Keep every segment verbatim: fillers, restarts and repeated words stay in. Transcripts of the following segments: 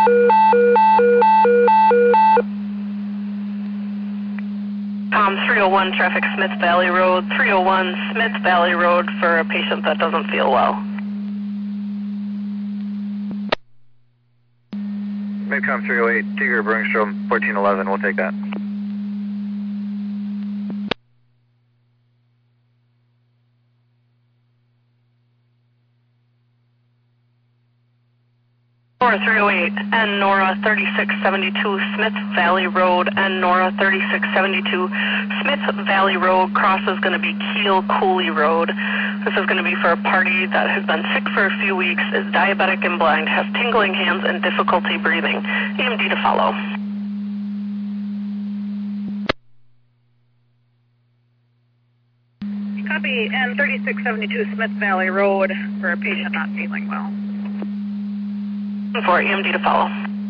Um, three oh one traffic Smith Valley Road, three oh one Smith Valley Road for a patient that doesn't feel well. Midcom three oh eight, Tiger Bergstrom, fourteen eleven, we'll take that. Nora three oh eight and Nora thirty-six seventy-two Smith Valley Road and Nora thirty-six seventy-two Smith Valley Road cross is going to be Keel Cooley Road. This is going to be for a party that has been sick for a few weeks, is diabetic and blind, has tingling hands and difficulty breathing. E M D to follow. Copy, and thirty-six seventy-two Smith Valley Road for a patient not feeling well. For E M D to follow.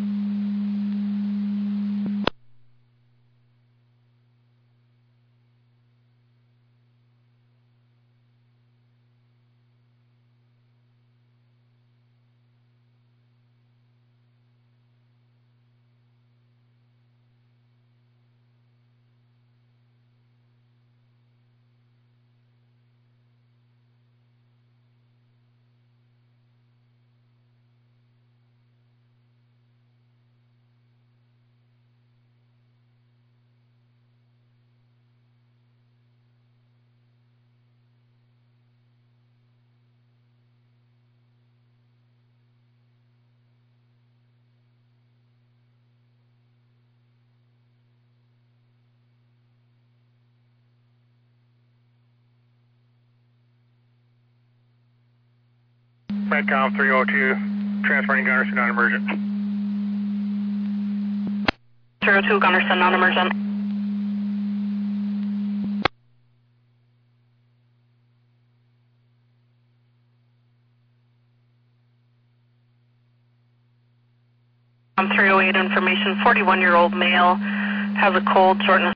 Medcom three oh two, transferring Gunderson non-emergent. three oh two Gunderson non-emergent. Um, three oh eight information, forty-one year old male, has a cold, shortness